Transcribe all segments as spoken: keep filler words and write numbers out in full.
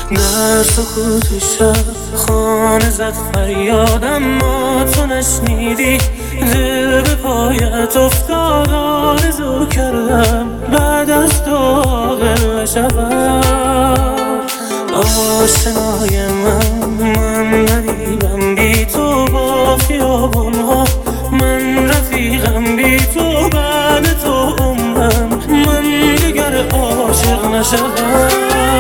در سکوت شب خانه زد فریاد، اما تو نشنیدی. دل به پایت افتاد، آرزو کردم بعد از تو عاقل نشوم. آشنای من من غریبم بی تو با خیابونها، من رفیقم بی تو بعد تو عمرم، من دیگر عاشق نشوم.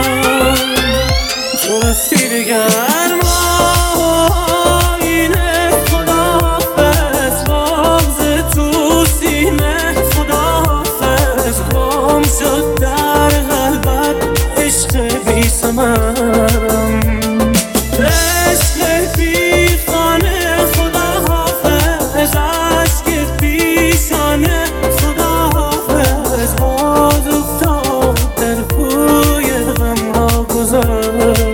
تو رفتی دیگر ما اینه، خداحافظ باغز تو سینه، خداحافظ گم شد در قلبت عشق بی ثمرم، عشق بی خانه، خداحافظ عشق پیشانه، خداحافظ باز افتاد در کوی غم ها گذرم.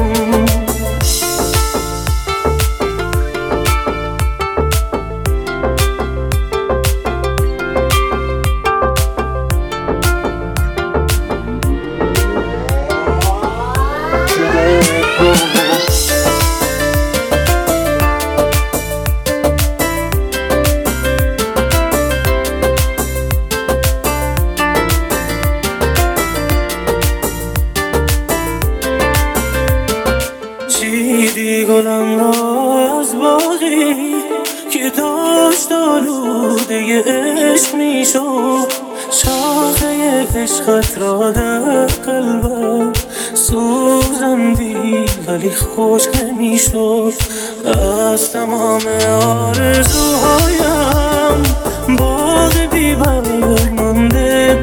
چیدی گلم را از باغی که داشت آلوده عشق میشد، شاخه عشقت را در قلبم سوزندی ولی خشک نمیشد. از تمام آرزوهایم باغ بی برگ مانده